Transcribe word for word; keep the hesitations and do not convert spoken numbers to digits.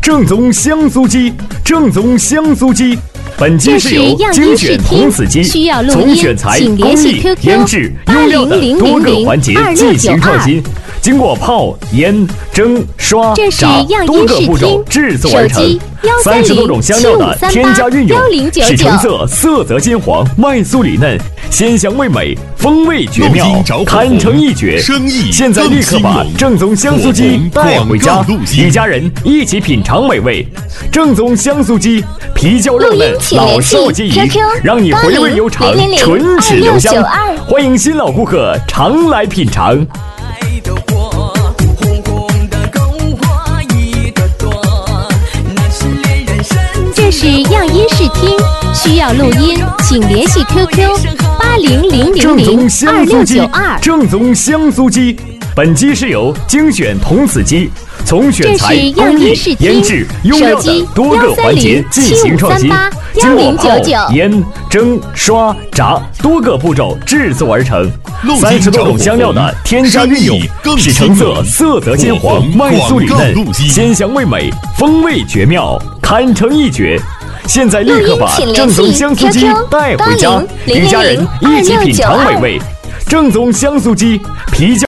正宗香酥鸡，正宗香酥鸡。本鸡是由精选童子鸡，从选材、工艺、腌制、用料的多个环节进行创新，经过泡、腌、蒸、刷、炸多个步骤制作而成。三十多种香料的添加运用，使成色色泽金黄，外酥里嫩，鲜香味美，风味绝妙，堪称一绝。现在立刻把正宗香酥鸡带回家，一家人一起品尝美味。正宗香酥鸡，皮焦肉嫩，老少皆宜，让你回味悠长，唇齿留香。欢迎新老顾客常来品尝。 这是样音试听，需要录音，请联系 Q Q 八零零零零二六九二。 正宗香酥鸡，本鸡是由精选童子鸡，从选材、工艺、腌制、用料的多个环节进行创新，经过泡、腌、蒸、刷、炸多个步骤制作而成。三十多种香料的添加运用，使成色色泽金黄，外酥里嫩，鲜香味美，风味绝妙，堪称一绝。现在立刻把正宗香酥鸡带回家，一家人一起品尝美味。正宗香酥鸡，皮焦